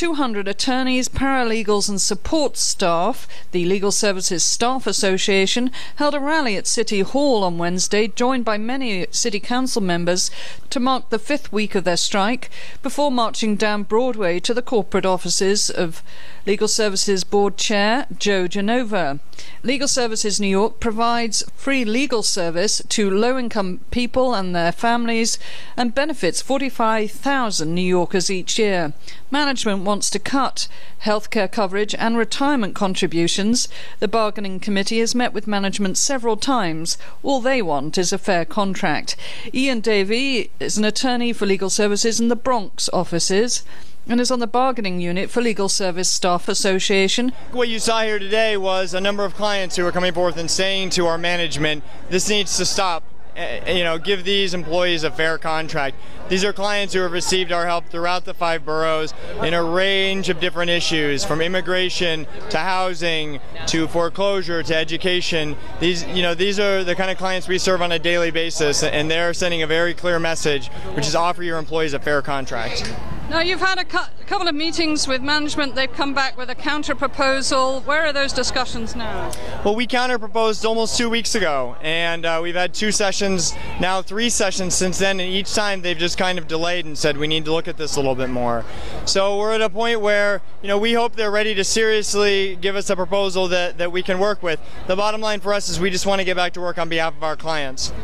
200 attorneys, paralegals and support staff, the Legal Services Staff Association, held a rally at City Hall on Wednesday, joined by many City Council members, to mark the 5th week of their strike, before marching down Broadway to the corporate offices of Legal Services Board Chair Joe Genova. Legal Services New York provides free legal service to low-income people and their families and benefits 45,000 New Yorkers each year. Management wants to cut healthcare coverage and retirement contributions. The bargaining committee has met with management several times. All they want is a fair contract. Ian Davey is an attorney for Legal Services in the Bronx offices and is on the bargaining unit for Legal Service Staff Association. What you saw here today was a number of clients who are coming forth and saying to our management, this needs to stop. Give these employees a fair contract. These are clients who have received our help throughout the 5 boroughs in a range of different issues, from immigration to housing to foreclosure to education. These are the kind of clients we serve on a daily basis, and they're sending a very clear message, which is offer your employees a fair contract. Now, you've had a couple of meetings with management. They've come back with a counter-proposal. Where are those discussions now? Well, we counter-proposed almost 2 weeks ago, and we've had 2 sessions, now 3 sessions since then, and each time they've just kind of delayed and said we need to look at this a little bit more. So we're at a point where, we hope they're ready to seriously give us a proposal that we can work with. The bottom line for us is we just want to get back to work on behalf of our clients.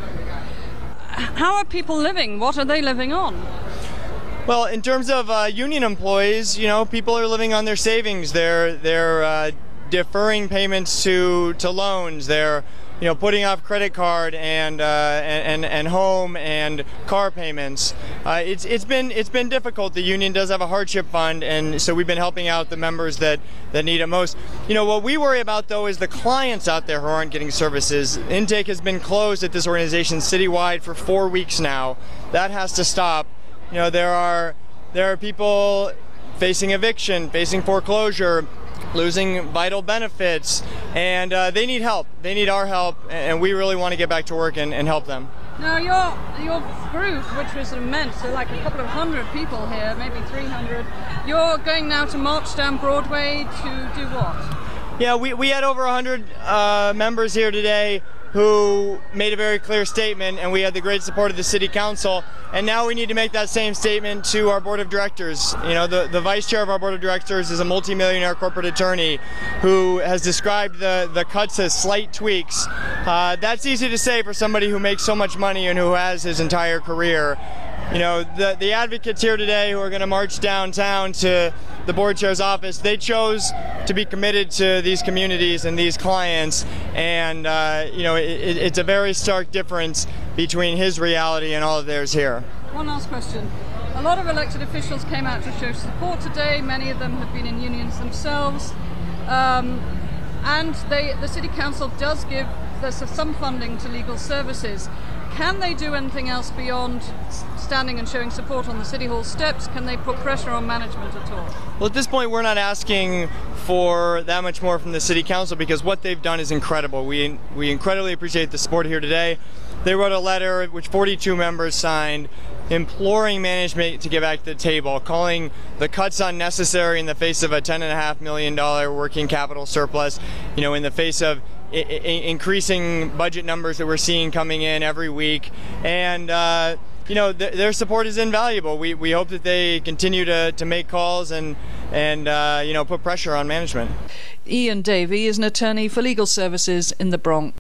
How are people living? What are they living on? Well, in terms of union employees, people are living on their savings. They're deferring payments to loans. They're putting off credit card and home and car payments. It's been difficult. The union does have a hardship fund, and so we've been helping out the members that need it most. What we worry about though is the clients out there who aren't getting services. Intake has been closed at this organization citywide for 4 weeks now. That has to stop. There are people facing eviction, facing foreclosure, losing vital benefits, and they need help. They need our help, and we really want to get back to work and help them. Now, your group, which was immense, so like a couple of hundred people here, maybe 300, you're going now to march down Broadway to do what? Yeah, we had over 100 members here today who made a very clear statement, and we had the great support of the City Council. And now we need to make that same statement to our Board of Directors. The Vice Chair of our Board of Directors is a multimillionaire corporate attorney who has described the cuts as slight tweaks. That's easy to say for somebody who makes so much money and who has his entire career. The advocates here today who are going to march downtown to the board chair's office, they chose to be committed to these communities and these clients, and it's a very stark difference between his reality and all of theirs here. One last question. A lot of elected officials came out to show support today. Many of them have been in unions themselves, and the City Council does give some funding to legal services. Can they do anything else beyond standing and showing support on the City Hall steps? Can they put pressure on management at all? Well, at this point, we're not asking for that much more from the City Council, because what they've done is incredible. We incredibly appreciate the support here today. They wrote a letter which 42 members signed, imploring management to get back to the table, calling the cuts unnecessary in the face of a $10.5 million working capital surplus, in the face of increasing budget numbers that we're seeing coming in every week. And their support is invaluable. We hope that they continue to make calls and put pressure on management. Ian Davey is an attorney for Legal Services in the Bronx.